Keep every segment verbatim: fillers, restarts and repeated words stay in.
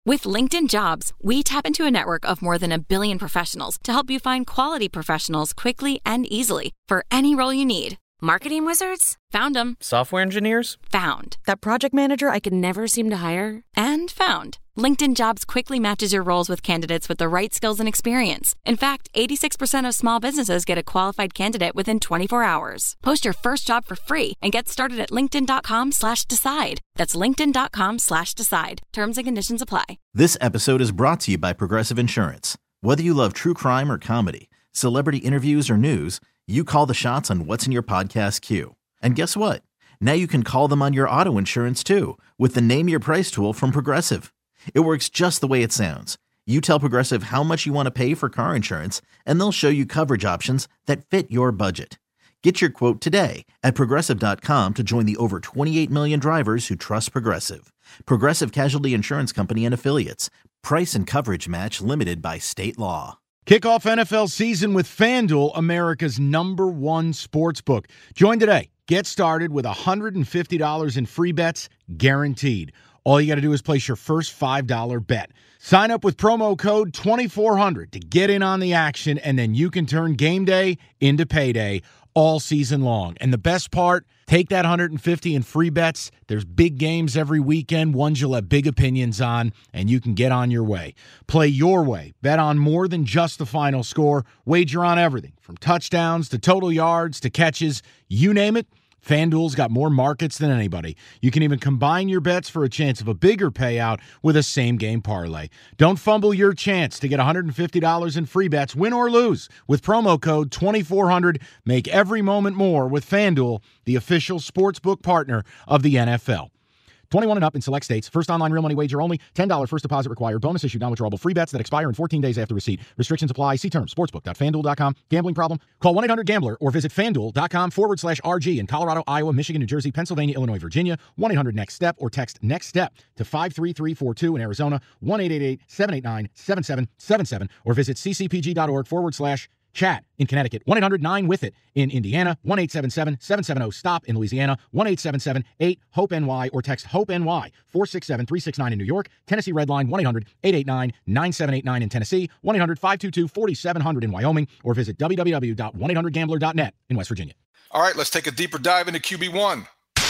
With LinkedIn Jobs, we tap into a network of more than a billion professionals to help you find quality professionals quickly and easily for any role you need. Marketing wizards? Found them. Software engineers? Found. That project manager I could never seem to hire? And found. LinkedIn Jobs quickly matches your roles with candidates with the right skills and experience. In fact, eighty-six percent of small businesses get a qualified candidate within twenty-four hours. Post your first job for free and get started at linkedin.com slash decide. That's linkedin.com slash decide. Terms and conditions apply. This episode is brought to you by Progressive Insurance. Whether you love true crime or comedy, celebrity interviews or news, you call the shots on what's in your podcast queue. And guess what? Now you can call them on your auto insurance too with the Name Your Price tool from Progressive. It works just the way it sounds. You tell Progressive how much you want to pay for car insurance, and they'll show you coverage options that fit your budget. Get your quote today at Progressive dot com to join the over twenty-eight million drivers who trust Progressive. Progressive Casualty Insurance Company and Affiliates. Price and coverage match limited by state law. Kick off N F L season with FanDuel, America's number one sports book. Join today. Get started with one hundred fifty dollars in free bets guaranteed. All you got to do is place your first five dollar bet. Sign up with promo code twenty-four hundred to get in on the action, and then you can turn game day into payday all season long. And the best part, take that one hundred fifty in free bets. There's big games every weekend, ones you'll have big opinions on, and you can get on your way. Play your way. Bet on more than just the final score. Wager on everything, from touchdowns to total yards to catches, you name it. FanDuel's got more markets than anybody. You can even combine your bets for a chance of a bigger payout with a same-game parlay. Don't fumble your chance to get one hundred fifty dollars in free bets, win or lose, with promo code twenty-four hundred. Make every moment more with FanDuel, the official sportsbook partner of the N F L. twenty-one and up in select states. First online real money wager only. ten dollars first deposit required. Bonus issued non-withdrawable free bets that expire in fourteen days after receipt. Restrictions apply. See terms. Sportsbook dot fanduel dot com. Gambling problem? Call one eight hundred gambler or visit fanduel.com forward slash RG in Colorado, Iowa, Michigan, New Jersey, Pennsylvania, Illinois, Virginia. one eight hundred next step or text next step to five three three four two in Arizona. one eight eight eight seven eight nine seven seven seven seven or visit ccpg.org forward slash chat in Connecticut. one eight hundred nine with it in Indiana. one eight seven seven seven seven zero stop in Louisiana. one eight seven seven eight hope N Y or text hope N Y four six seven three six nine in New York. Tennessee Red Line one eight hundred eight eight nine nine seven eight nine in Tennessee. one eight hundred five two two four seven zero zero in Wyoming or visit w w w dot one eight hundred gambler dot net in West Virginia. All right, let's take a deeper dive into Q B one.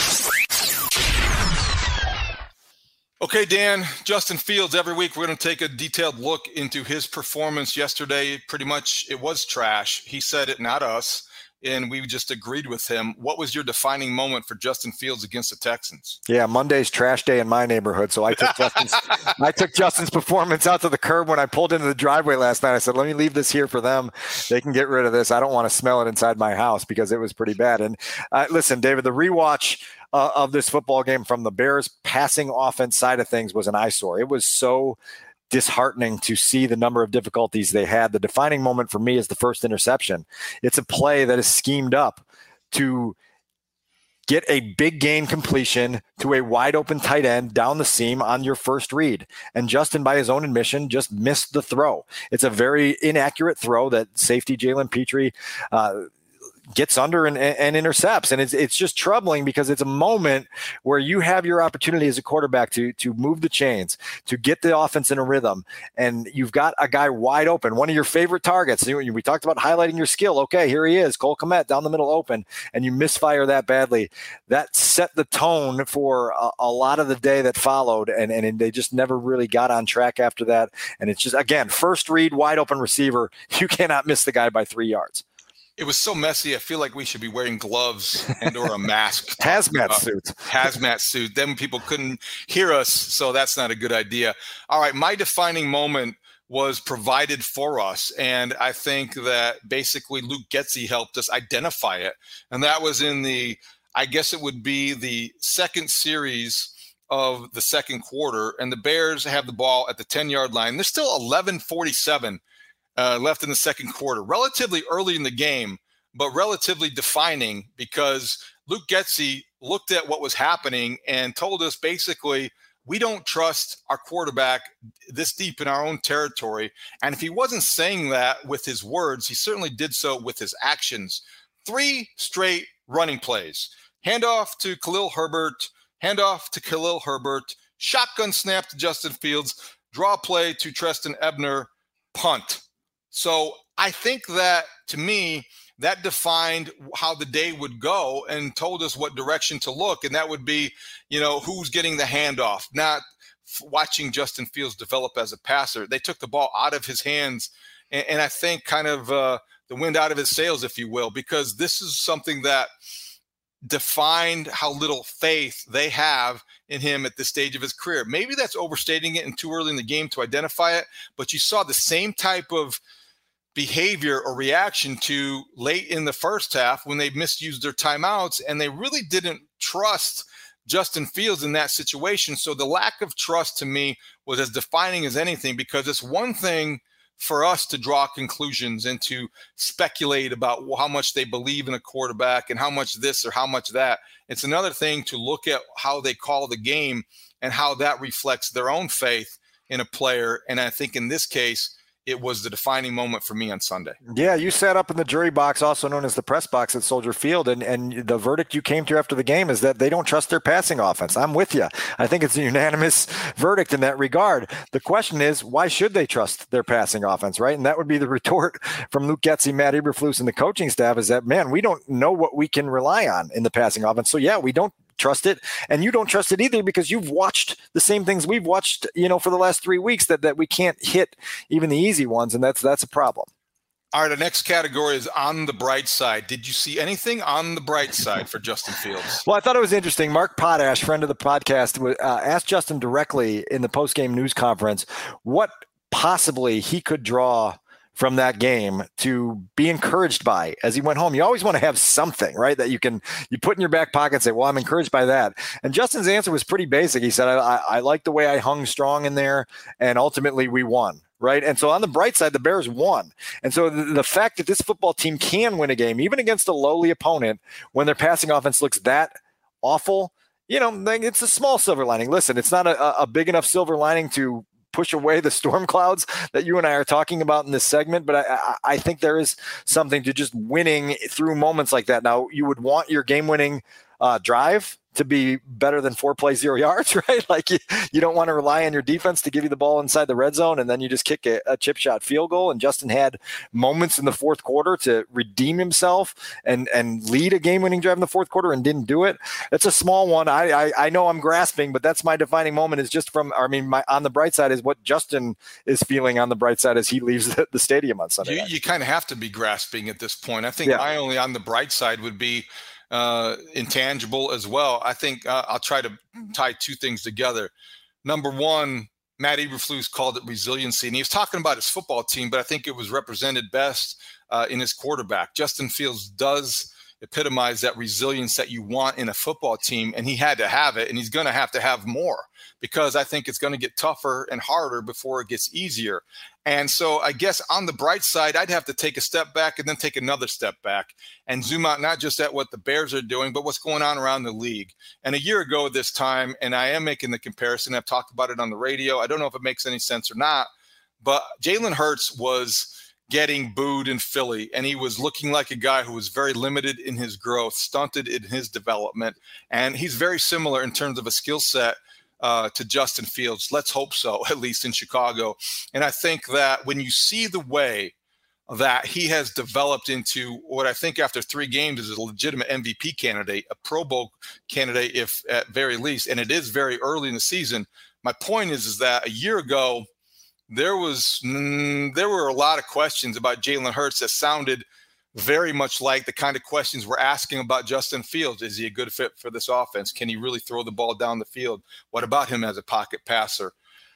Okay, Dan, Justin Fields, every week we're going to take a detailed look into his performance yesterday. Pretty much it was trash. He said it, not us, and we just agreed with him. What was your defining moment for Justin Fields against the Texans? Yeah, Monday's trash day in my neighborhood, so I took Justin's I took Justin's performance out to the curb when I pulled into the driveway last night. I said, let me leave this here for them. They can get rid of this. I don't want to smell it inside my house because it was pretty bad. And uh, listen, David, the rewatch Uh, of this football game from the Bears passing offense side of things was an eyesore. It was so disheartening to see the number of difficulties they had. The defining moment for me is the first interception. It's a play that is schemed up to get a big gain completion to a wide open tight end down the seam on your first read. And Justin, by his own admission, just missed the throw. It's a very inaccurate throw that safety Jalen Petrie uh, gets under and, and intercepts. And it's it's just troubling because it's a moment where you have your opportunity as a quarterback to to move the chains, to get the offense in a rhythm. And you've got a guy wide open, one of your favorite targets. We talked about highlighting your skill. Okay, here he is, Cole Kmet down the middle open, and you misfire that badly. That set the tone for a, a lot of the day that followed, and, and they just never really got on track after that. And it's just, again, first read, wide open receiver. You cannot miss the guy by three yards. It was so messy. I feel like we should be wearing gloves and or a mask. Hazmat suit. Hazmat suit. Then people couldn't hear us, so that's not a good idea. All right, my defining moment was provided for us, and I think that basically Luke Getsy helped us identify it. And that was in the, I guess it would be the second series of the second quarter, and the Bears have the ball at the ten-yard line. There's still eleven forty-seven Uh, left in the second quarter, relatively early in the game, but relatively defining because Luke Getsy looked at what was happening and told us basically, we don't trust our quarterback this deep in our own territory. And if he wasn't saying that with his words, he certainly did so with his actions. Three straight running plays, handoff to Khalil Herbert, handoff to Khalil Herbert, shotgun snap to Justin Fields. draw play to Treston Ebner, punt. So I think that, to me, that defined how the day would go and told us what direction to look. And that would be, you know, who's getting the handoff, not watching Justin Fields develop as a passer. They took the ball out of his hands and, and I think kind of uh, the wind out of his sails, if you will, because this is something that defined how little faith they have in him at this stage of his career. Maybe that's overstating it and too early in the game to identify it, but you saw the same type of behavior or reaction to late in the first half when they misused their timeouts, and they really didn't trust Justin Fields in that situation. So the lack of trust to me was as defining as anything, because it's one thing for us to draw conclusions and to speculate about how much they believe in a quarterback and how much this or how much that. It's another thing to look at how they call the game and how that reflects their own faith in a player. And I think in this case, it was the defining moment for me on Sunday. Yeah, you sat up in the jury box, also known as the press box at Soldier Field, and, and the verdict you came to after the game is that they don't trust their passing offense. I'm with you. I think it's a unanimous verdict in that regard. The question is, why should they trust their passing offense, right? And that would be the retort from Luke Getsy, Matt Eberflus, and the coaching staff is that, man, we don't know what we can rely on in the passing offense. So, yeah, we don't trust it, and you don't trust it either because you've watched the same things we've watched, you know, for the last three weeks that, that we can't hit even the easy ones, and that's that's a problem. All right, the next category is on the bright side. Did you see anything on the bright side for Justin Fields? Well, I thought it was interesting. Mark Potash, friend of the podcast, uh, asked Justin directly in the post-game news conference what possibly he could draw from that game to be encouraged by as he went home. You always want to have something, right, that you can you put in your back pocket and say, well, I'm encouraged by that. And Justin's answer was pretty basic. He said, I, I, I like the way I hung strong in there, and ultimately we won. Right. And so on the bright side, the Bears won. And so the, the fact that this football team can win a game, even against a lowly opponent, when their passing offense looks that awful, you know, it's a small silver lining. Listen, it's not a, a big enough silver lining to push away the storm clouds that you and I are talking about in this segment. But I, I think there is something to just winning through moments like that. Now, you would want your game-winning uh, drive to be better than four plays, zero yards, right? Like you, you don't want to rely on your defense to give you the ball inside the red zone, and then you just kick a, a chip shot field goal. And Justin had moments in the fourth quarter to redeem himself and, and lead a game-winning drive in the fourth quarter and didn't do it. It's a small one. I, I I know I'm grasping, but that's my defining moment is just from, I mean, my on the bright side is what Justin is feeling on the bright side as he leaves the, the stadium on Sunday You, night. you kind of have to be grasping at this point. I think Yeah. my only on the bright side would be uh, intangible as well. I think uh, I'll try to tie two things together. Number one, Matt Eberflus called it resiliency, and he was talking about his football team, but I think it was represented best uh, in his quarterback. Justin Fields does epitomize that resilience that you want in a football team, and he had to have it, and he's going to have to have more because I think it's going to get tougher and harder before it gets easier. And so I guess on the bright side, I'd have to take a step back and then take another step back and zoom out not just at what the Bears are doing, but what's going on around the league. And a year ago this time, and I am making the comparison, I've talked about it on the radio, I don't know if it makes any sense or not, but Jalen Hurts was getting booed in Philly, and he was looking like a guy who was very limited in his growth, stunted in his development, and he's very similar in terms of a skill set uh, to Justin Fields. Let's hope so, at least in Chicago. And I think that when you see the way that he has developed into what I think after three games is a legitimate M V P candidate, a Pro Bowl candidate, if at very least, and it is very early in the season. My point is, is that a year ago, There was mm, there were a lot of questions about Jalen Hurts that sounded very much like the kind of questions we're asking about Justin Fields. Is he a good fit for this offense? Can he really throw the ball down the field? What about him as a pocket passer?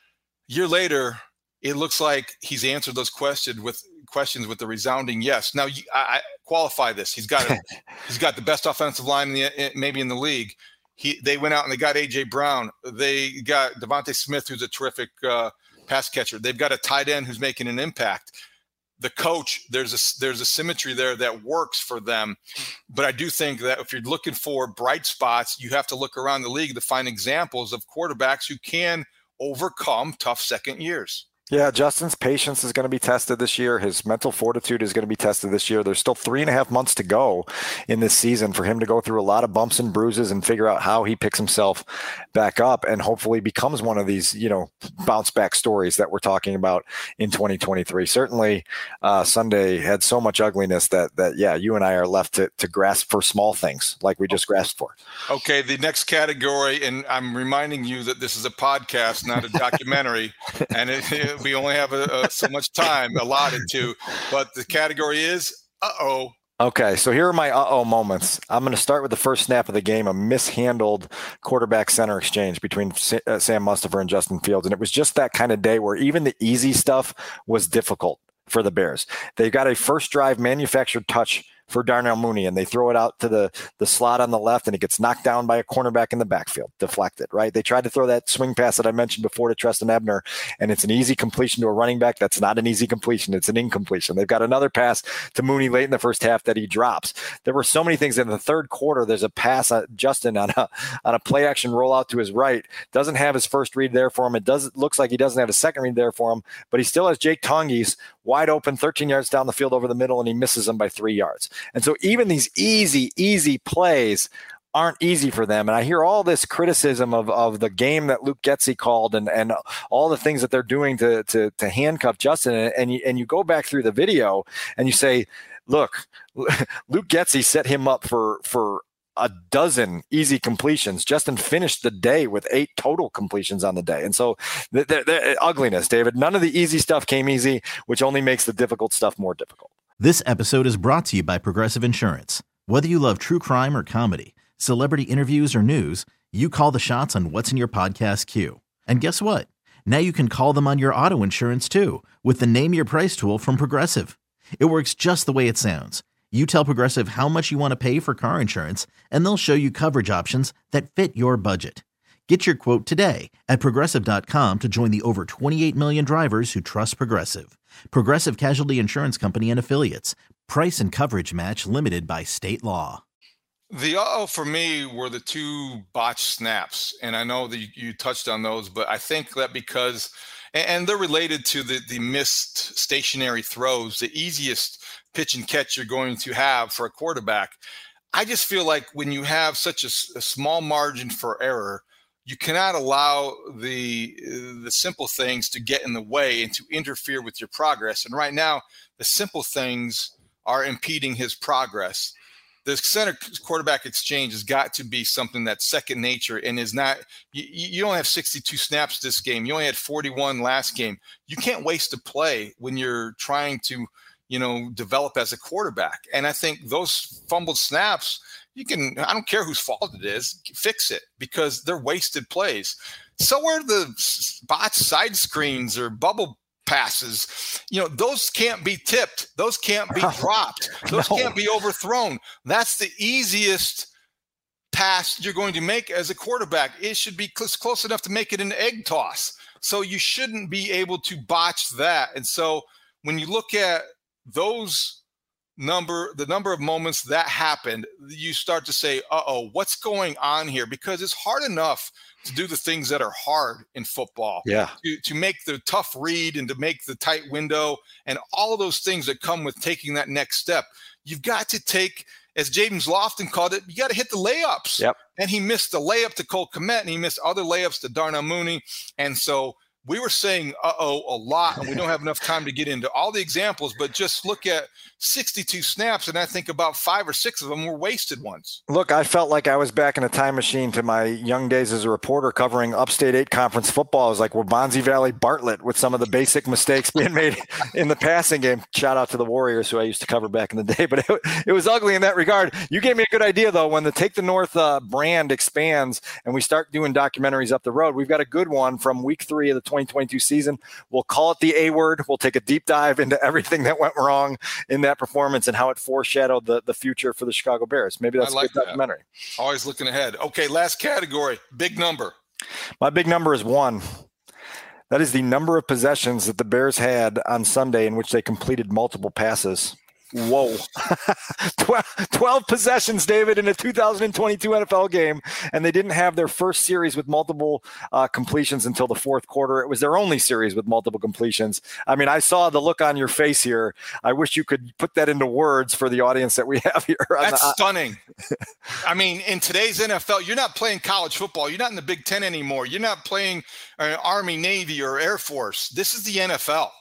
A year later, it looks like he's answered those questions with questions with a resounding yes. Now, I, I qualify this. He's got a, he's got the best offensive line in the, maybe in the league. He they went out and they got A J Brown. They got Devontae Smith, who's a terrific uh, pass catcher. They've got a tight end who's making an impact. The coach, there's a there's a symmetry there that works for them. But I do think that if you're looking for bright spots, you have to look around the league to find examples of quarterbacks who can overcome tough second years. Yeah, Justin's patience is going to be tested this year. His mental fortitude is going to be tested this year. There's still three and a half months to go in this season for him to go through a lot of bumps and bruises and figure out how he picks himself back up and hopefully becomes one of these, you know, bounce back stories that we're talking about in twenty twenty-three. Certainly, uh, Sunday had so much ugliness that, that yeah, you and I are left to, to grasp for small things like we just grasped for. Okay, the next category, and I'm reminding you that this is a podcast, not a documentary, and it, it, we only have a, a, so much time allotted to, but the category is uh-oh. Okay, so here are my uh-oh moments. I'm going to start with the first snap of the game, a mishandled quarterback center exchange between Sam Mustipher and Justin Fields, and it was just that kind of day where even the easy stuff was difficult for the Bears. They got a first drive manufactured touch for Darnell Mooney, and they throw it out to the, the slot on the left, and it gets knocked down by a cornerback in the backfield, deflected, right? They tried to throw that swing pass that I mentioned before to Treston Ebner, and it's an easy completion to a running back. That's not an easy completion. It's an incompletion. They've got another pass to Mooney late in the first half that he drops. There were so many things in the third quarter. There's a pass on Justin on a, on a play action rollout to his right. Doesn't have his first read there for him. It does looks like he doesn't have a second read there for him, but he still has Jake Tonges wide open, thirteen yards down the field over the middle, and he misses them by three yards. And so even these easy, easy plays aren't easy for them. And I hear all this criticism of, of the game that Luke Getsy called and, and all the things that they're doing to, to, to handcuff Justin. And, and, you, and you go back through the video and you say, look, Luke Getsy set him up for, for a dozen easy completions. Justin finished the day with eight total completions on the day. And so the, the, the ugliness, David, none of the easy stuff came easy, which only makes the difficult stuff more difficult. This episode is brought to you by Progressive Insurance. Whether you love true crime or comedy, celebrity interviews or news, you call the shots on what's in your podcast queue. And guess what? Now you can call them on your auto insurance too with the Name Your Price tool from Progressive. It works just the way it sounds. You tell Progressive how much you want to pay for car insurance, and they'll show you coverage options that fit your budget. Get your quote today at Progressive dot com to join the over twenty-eight million drivers who trust Progressive. Progressive Casualty Insurance Company and Affiliates. Price and coverage match limited by state law. The uh-oh for me were the two botched snaps, and I know that you, you touched on those, but I think that because, and they're related to the, the missed stationary throws, the easiest pitch and catch you're going to have for a quarterback. I just feel like when you have such a, a small margin for error, you cannot allow the the simple things to get in the way and to interfere with your progress. And right now, the simple things are impeding his progress. The center quarterback exchange has got to be something that's second nature and is not you, you don't have sixty-two snaps this game. You only had forty-one last game. You can't waste a play when you're trying to, you know, develop as a quarterback. And I think those fumbled snaps, you can, I don't care whose fault it is, fix it because they're wasted plays. So are the botched side screens or bubble passes. You know, those can't be tipped. Those can't be dropped. Those no. can't be overthrown. That's the easiest pass you're going to make as a quarterback. It should be close, close enough to make it an egg toss. So you shouldn't be able to botch that. And so when you look at those number, the number of moments that happened, you start to say, uh-oh, what's going on here? Because it's hard enough to do the things that are hard in football. Yeah. To, to make the tough read and to make the tight window and all of those things that come with taking that next step. You've got to take, as James Lofton called it, you got to hit the layups. Yep. And he missed the layup to Cole Kmet, and he missed other layups to Darnell Mooney. And so we were saying uh-oh a lot, and we don't have enough time to get into all the examples, but just look at sixty-two snaps, and I think about five or six of them were wasted ones. Look, I felt like I was back in a time machine to my young days as a reporter covering Upstate eight Conference football. I was like Waubonsie Valley Bartlett with some of the basic mistakes being made in the passing game. Shout out to the Warriors, who I used to cover back in the day, but it, it was ugly in that regard. You gave me a good idea, though. When the Take the North uh, brand expands and we start doing documentaries up the road, we've got a good one from week three of the twenty twenty-two season. We'll call it the A word. We'll take a deep dive into everything that went wrong in that performance and how it foreshadowed the, the future for the Chicago Bears. Maybe that's I like a good that. documentary. Always looking ahead. Okay, last category, big number. My big number is one. That is the number of possessions that the Bears had on Sunday in which they completed multiple passes. Whoa. twelve possessions, David, in a two thousand twenty-two N F L game, and they didn't have their first series with multiple uh, completions until the fourth quarter. It was their only series with multiple completions. I mean, I saw the look on your face here. I wish you could put that into words for the audience that we have here. That's the, stunning. I mean, in today's N F L, you're not playing college football. You're not in the Big Ten anymore. You're not playing uh, Army, Navy, or Air Force. This is the N F L.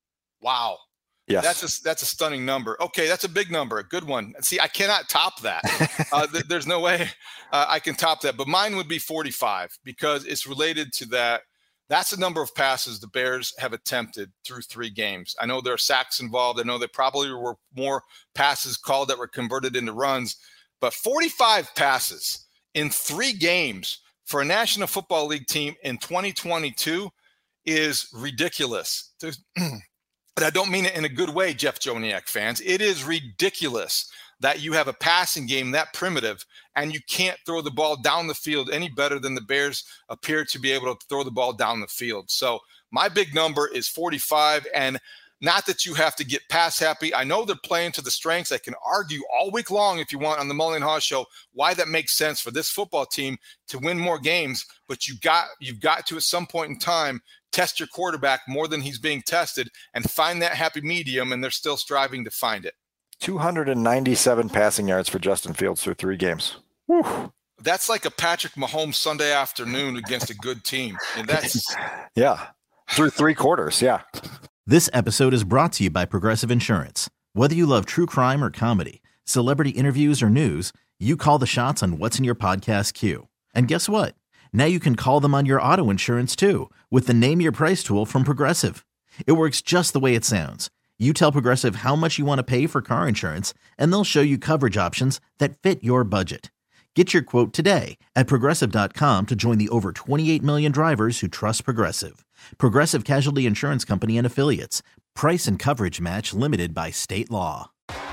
Wow. Yes. That's a, that's a stunning number. Okay, that's a big number, a good one. See, I cannot top that. Uh, th- there's no way uh, I can top that. But mine would be forty-five because it's related to that. That's the number of passes the Bears have attempted through three games. I know there are sacks involved. I know there probably were more passes called that were converted into runs. But forty-five passes in three games for a National Football League team in twenty twenty-two is ridiculous. There's And I don't mean it in a good way, Jeff Joniak fans. It is ridiculous that you have a passing game that primitive and you can't throw the ball down the field any better than the Bears appear to be able to throw the ball down the field. So my big number is forty-five, and not that you have to get pass happy. I know they're playing to the strengths. I can argue all week long if you want on the Mully and Haw show why that makes sense for this football team to win more games, but you got you've got to at some point in time test your quarterback more than he's being tested and find that happy medium, and they're still striving to find it. two hundred ninety-seven passing yards for Justin Fields through three games. Whew. That's like a Patrick Mahomes Sunday afternoon against a good team. And that's yeah, through three quarters, yeah. This episode is brought to you by Progressive Insurance. Whether you love true crime or comedy, celebrity interviews or news, you call the shots on what's in your podcast queue. And guess what? Now you can call them on your auto insurance too with the Name Your Price tool from Progressive. It works just the way it sounds. You tell Progressive how much you want to pay for car insurance, and they'll show you coverage options that fit your budget. Get your quote today at Progressive dot com to join the over twenty-eight million drivers who trust Progressive. Progressive Casualty Insurance Company and Affiliates. Price and coverage match limited by state law.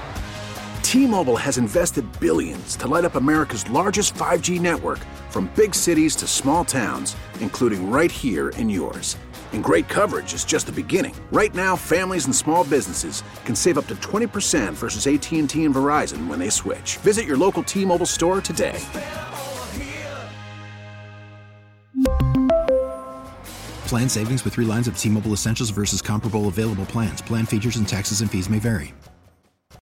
T-Mobile has invested billions to light up America's largest five G network, from big cities to small towns, including right here in yours. And great coverage is just the beginning. Right now, families and small businesses can save up to twenty percent versus A T and T and Verizon when they switch. Visit your local T-Mobile store today. Plan savings with three lines of T-Mobile Essentials versus comparable available plans. Plan features and taxes and fees may vary.